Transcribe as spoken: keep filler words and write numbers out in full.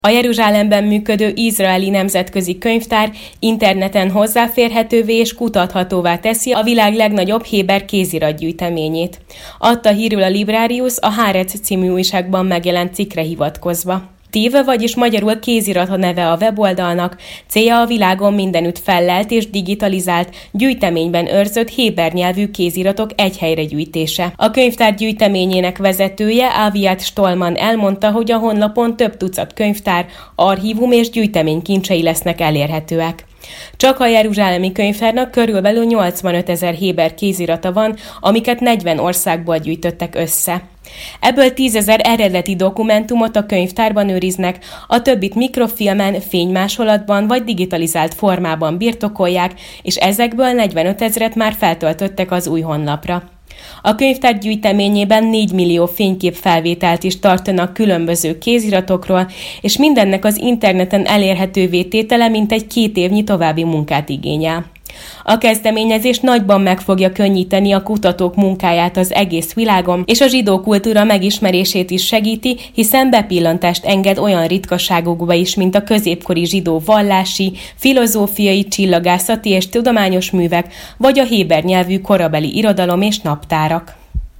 A Jeruzsálemben működő izraeli nemzetközi könyvtár interneten hozzáférhetővé és kutathatóvá teszi a világ legnagyobb héber kéziratgyűjteményét. Adta hírül a Librarius a Haaretz című újságban megjelent cikkre hivatkozva. Tív, vagyis magyarul kézirat a neve a weboldalnak, célja a világon mindenütt fellelt és digitalizált, gyűjteményben őrzött héber nyelvű kéziratok egy helyre gyűjtése. A könyvtár gyűjteményének vezetője, Aviat Stolman elmondta, hogy a honlapon több tucat könyvtár, archívum és gyűjtemény kincsei lesznek elérhetőek. Csak a jeruzsálemi könyvtárnak körülbelül nyolcvanötezer héber kézirata van, amiket negyven országból gyűjtöttek össze. Ebből tízezer eredeti dokumentumot a könyvtárban őriznek, a többit mikrofilmen, fénymásolatban vagy digitalizált formában birtokolják, és ezekből negyvenötezret már feltöltöttek az új honlapra. A könyvtár gyűjteményében négy millió fényképfelvételt is tartanak különböző kéziratokról, és mindennek az interneten elérhetővé tétele mintegy két évnyi további munkát igényel. A kezdeményezés nagyban meg fogja könnyíteni a kutatók munkáját az egész világon, és a zsidó kultúra megismerését is segíti, hiszen bepillantást enged olyan ritkaságokba is, mint a középkori zsidó vallási, filozófiai, csillagászati és tudományos művek, vagy a héber nyelvű korabeli irodalom és naptárak.